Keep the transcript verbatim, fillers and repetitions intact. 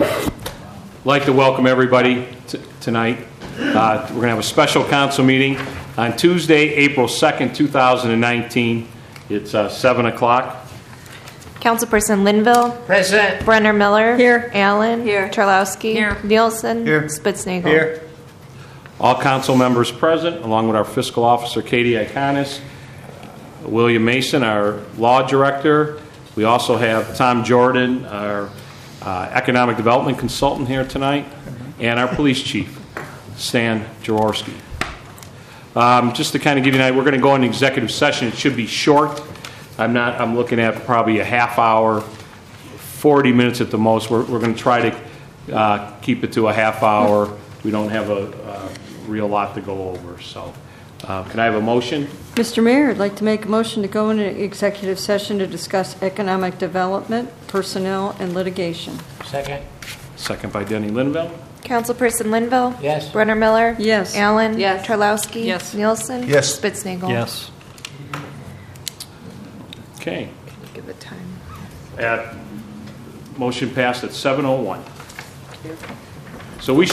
I'd like to welcome everybody t- tonight. Uh, we're going to have a special council meeting on Tuesday, April second, two thousand nineteen. It's uh, seven o'clock. Councilperson Linville. Present. Brenner Miller. Here. Allen. Here. Charlowski. Here. Nielsen. Here. Spitznagel. Here. All council members present, along with our fiscal officer, Katie Iconis, William Mason, our law director. We also have Tom Jordan, our uh, economic development consultant here tonight, and our police chief, Stan Jaworski. Um, just to kind of give you an idea, we're going to go into executive session. It should be short. I'm not. I'm looking at probably a half hour, forty minutes at the most. We're, we're going to try to uh, keep it to a half hour. We don't have a, a real lot to go over. So, uh, can I have a motion? Mister Mayor, I'd like to make a motion to go into executive session to discuss economic development, personnel, and litigation. Second. Second by Denny Linville. Councilperson Linville. Yes. Brenner Miller. Yes. Allen. Yes. Charlowski. Yes. Nielsen. Yes. Spitznagel. Yes. Okay. Give the time. At motion passed at seven oh one. So we should